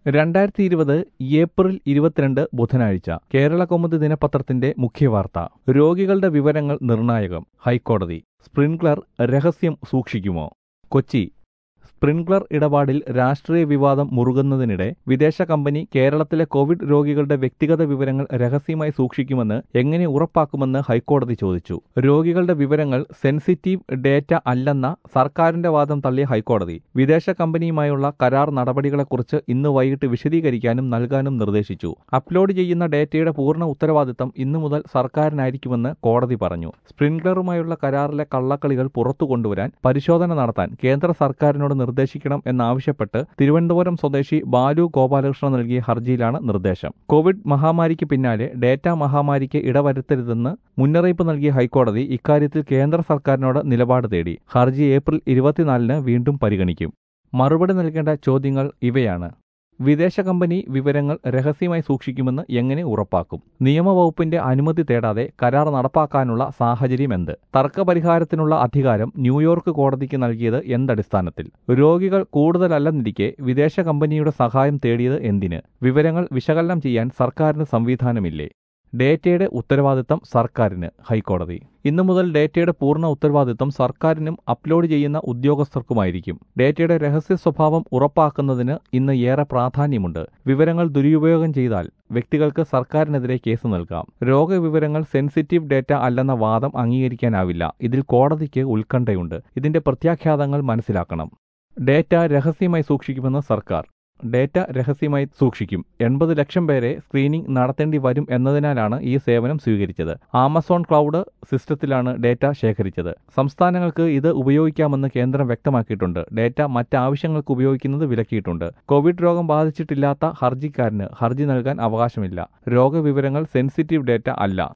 2020 April 22 ബുധനാഴ്ച കേരളകൗമുദി ദിനപത്രത്തിന്റെ മുഖ്യവാർത്ത. രോഗികളുടെ വിവരങ്ങൾ നിർണായകം. ഹൈക്കോടതി. സ്പ്രിൻക്ലർ രഹസ്യം സൂക്ഷിക്കുമോ? കൊച്ചി. സ്പ്രിൻക്ലർ ഇടപാടിൽ രാഷ്ട്രീയ വിവാദം മുറുകുന്നതിനിടെ വിദേശ കമ്പനി കേരളത്തിലെ കോവിഡ് രോഗികളുടെ വ്യക്തിഗത വിവരങ്ങൾ രഹസ്യമായി സൂക്ഷിക്കുമെന്ന് എങ്ങനെ ഉറപ്പാക്കുമെന്ന് ഹൈക്കോടതി ചോദിച്ചു. രോഗികളുടെ വിവരങ്ങൾ സെൻസിറ്റീവ് ഡേറ്റ അല്ലെന്ന സർക്കാരിന്റെ വാദം തള്ളിയ ഹൈക്കോടതി വിദേശ കമ്പനിയുമായുള്ള കരാർ നടപടികളെക്കുറിച്ച് ഇന്ന് വൈകിട്ട് വിശദീകരിക്കാനും നൽകാനും നിർദ്ദേശിച്ചു. അപ്ലോഡ് ചെയ്യുന്ന ഡേറ്റയുടെ പൂർണ്ണ ഉത്തരവാദിത്തം ഇന്നു മുതൽ സർക്കാരിനായിരിക്കുമെന്ന് കോടതി പറഞ്ഞു. സ്പ്രിൻക്ലറുമായുള്ള കരാറിലെ കള്ളക്കളികൾ പുറത്തു കൊണ്ടുവരാൻ പരിശോധന നടത്താൻ കേന്ദ്ര സർക്കാരിനോട് നിർദ്ദേശിക്കണം എന്നാവശ്യപ്പെട്ട് തിരുവനന്തപുരം സ്വദേശി ബാലു ഗോപാലകൃഷ്ണൻ നൽകിയ ഹർജിയിലാണ് നിർദ്ദേശം. കോവിഡ് മഹാമാരിക്ക് പിന്നാലെ ഡേറ്റ മഹാമാരിക്ക് ഇടവരുത്തരുതെന്ന് മുന്നറിയിപ്പ് നൽകിയ ഹൈക്കോടതി ഇക്കാര്യത്തിൽ കേന്ദ്ര സർക്കാരിനോട് നിലപാട് തേടി. ഹർജി ഏപ്രിൽ 24 വീണ്ടും പരിഗണിക്കും. മറുപടി നൽകേണ്ട ചോദ്യങ്ങൾ ഇവയാണ്. വിദേശ കമ്പനി വിവരങ്ങൾ രഹസ്യമായി സൂക്ഷിക്കുമെന്ന് എങ്ങനെ ഉറപ്പാക്കും? നിയമവകുപ്പിന്റെ അനുമതി തേടാതെ കരാർ നടപ്പാക്കാനുള്ള സാഹചര്യം എന്ത്? തർക്കപരിഹാരത്തിനുള്ള അധികാരം ന്യൂയോർക്ക് കോടതിക്ക് നൽകിയത് എന്തടിസ്ഥാനത്തിൽ? രോഗികൾ കൂടുതലല്ലെന്നിരിക്കെ വിദേശ കമ്പനിയുടെ സഹായം തേടിയത് എന്തിന്? വിവരങ്ങൾ വിശകലനം ചെയ്യാൻ സർക്കാരിന് സംവിധാനമില്ലേ? ഡേറ്റയുടെ ഉത്തരവാദിത്തം സർക്കാരിന്. ഹൈക്കോടതി. ഇന്നു മുതൽ ഡേറ്റയുടെ പൂർണ്ണ ഉത്തരവാദിത്തം സർക്കാരിനും അപ്ലോഡ് ചെയ്യുന്ന ഉദ്യോഗസ്ഥർക്കുമായിരിക്കും. ഡേറ്റയുടെ രഹസ്യ സ്വഭാവം ഉറപ്പാക്കുന്നതിന് ഇന്ന് ഏറെ പ്രാധാന്യമുണ്ട്. വിവരങ്ങൾ ദുരുപയോഗം ചെയ്താൽ വ്യക്തികൾക്ക് സർക്കാരിനെതിരെ കേസ് നൽകാം. രോഗവിവരങ്ങൾ സെൻസിറ്റീവ് ഡേറ്റ അല്ലെന്ന വാദം അംഗീകരിക്കാനാവില്ല. ഇതിൽ കോടതിക്ക് ഉത്കണ്ഠയുണ്ട്. ഇതിന്റെ പ്രത്യാഘാതങ്ങൾ മനസ്സിലാക്കണം. ഡേറ്റ രഹസ്യമായി സൂക്ഷിക്കുമെന്ന് സർക്കാർ. ഡേറ്റ രഹസ്യമായി സൂക്ഷിക്കും. 80 ലക്ഷം പേരെ സ്ക്രീനിംഗ് നടത്തേണ്ടി വരും എന്നതിനാലാണ് ഈ സേവനം സ്വീകരിച്ചത്. ആമസോൺ ക്ലൗഡ് സിസ്റ്റത്തിലാണ് ഡേറ്റ ശേഖരിച്ചത്. സംസ്ഥാനങ്ങൾക്ക് ഇത് ഉപയോഗിക്കാമെന്ന് കേന്ദ്രം വ്യക്തമാക്കിയിട്ടുണ്ട്. ഡേറ്റ മറ്റാവശ്യങ്ങൾക്ക് ഉപയോഗിക്കുന്നത് വിലക്കിയിട്ടുണ്ട്. കോവിഡ് രോഗം ബാധിച്ചിട്ടില്ലാത്ത ഹർജിക്കാരന് ഹർജി നൽകാൻ അവകാശമില്ല. രോഗവിവരങ്ങൾ സെൻസിറ്റീവ് ഡേറ്റ അല്ല.